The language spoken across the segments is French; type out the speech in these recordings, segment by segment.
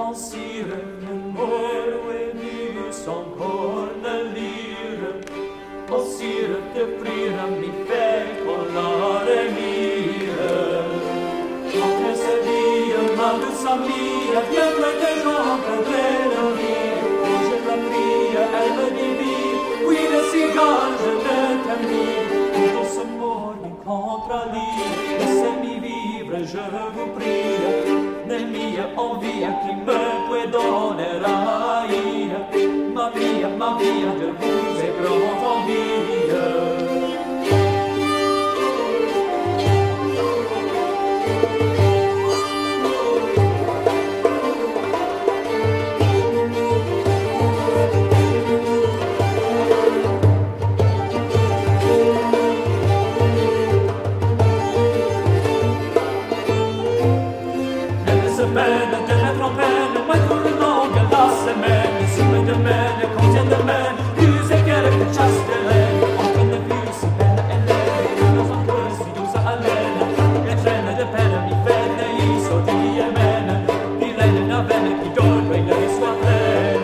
sire, nel moro e nu son cornelire. O sire, te frira mi fe colare mire. Après ce dia, ma douce mia, viens de gens cadrena mia. Et je la prie, elle me dit vive, oui le cigare, je ne t'aime. Tout ce mort mi contralie, laissez-moi vivre, je vous prie. Nel mia envia chi me può donnerai. Ma via, de vous est grand envie. Semaine de mettre en peine, moins qu'on le longue la semaine. Si me demande combien de mènes, plus et quelques chasses de laine. En train de vue si belle elle est, dans un creux si douce haleine. Et traîne de peine, mi fenne, il saute et y mène. Puis l'aine n'a veine qui donne, et l'œil soit pleine.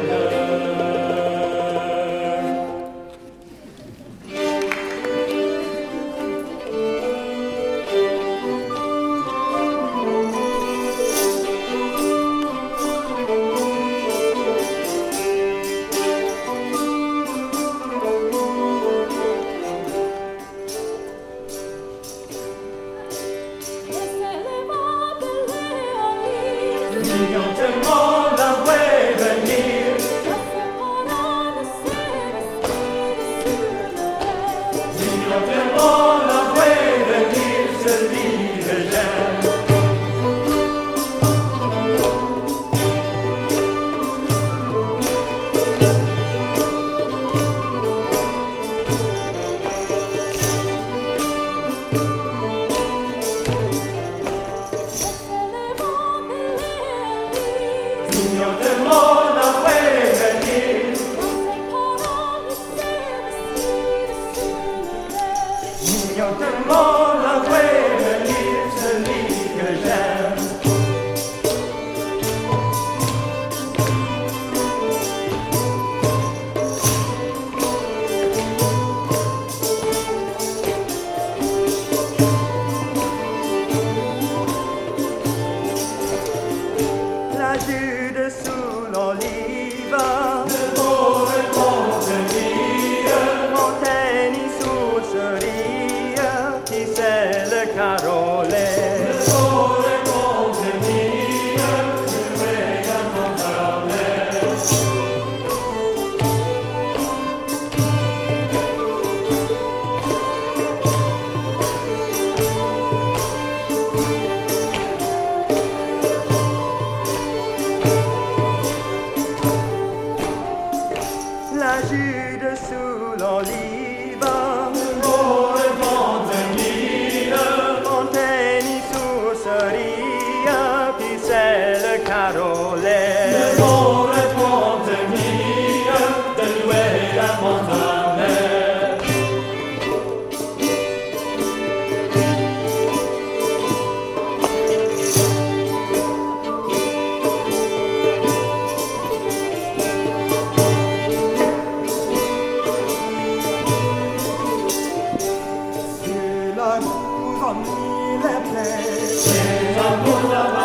C'est l'amour